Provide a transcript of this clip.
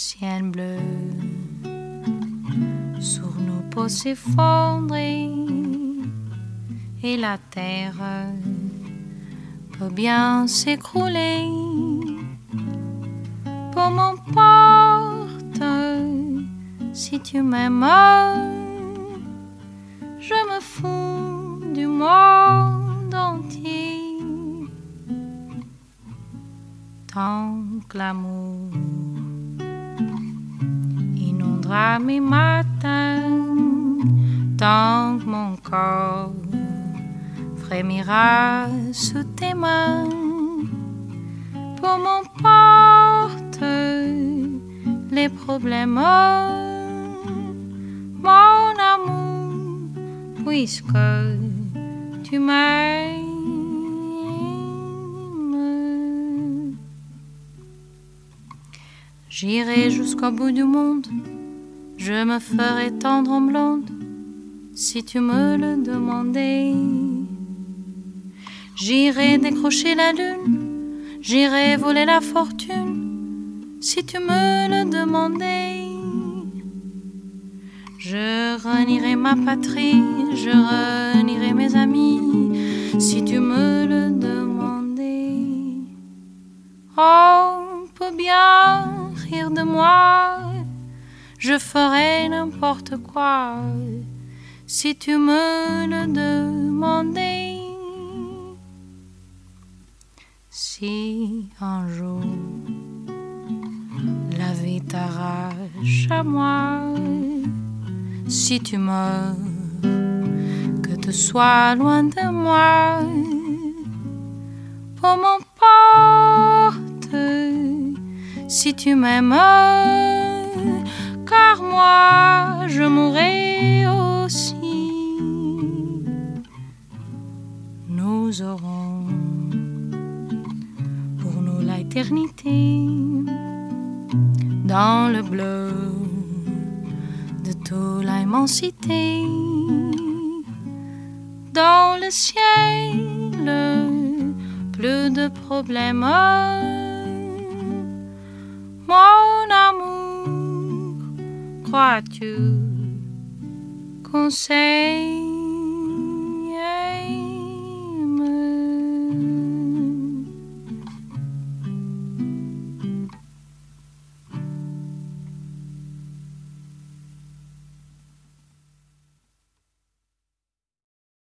ciel bleu sur nous peut s'effondrer et la terre peut bien s'écrouler. Peu m'importe si tu m'aimes, je me fous du monde entier. Tant que l'amour inondera mes matins, tant que mon corps frémira sous tes mains, peu m'importe les problèmes, mon amour, puisque tu m'aimes. J'irai jusqu'au bout du monde, je me ferai tendre en blonde, si tu me le demandais. J'irai décrocher la lune, j'irai voler la fortune, si tu me le demandais. Je renierai ma patrie, je renierai mes amis, si tu me le demandais. Oh, on peut bien rire de moi, je ferai n'importe quoi, si tu me le demandais. Si un jour la vie t'arrache à moi, si tu meurs, que tu sois loin de moi, peu m'importe si tu m'aimes, car moi je mourrai aussi. Nous aurons pour nous l'éternité dans le bleu de toute l'immensité, dans le ciel plus de problèmes, mon amour, crois-tu qu'on sait?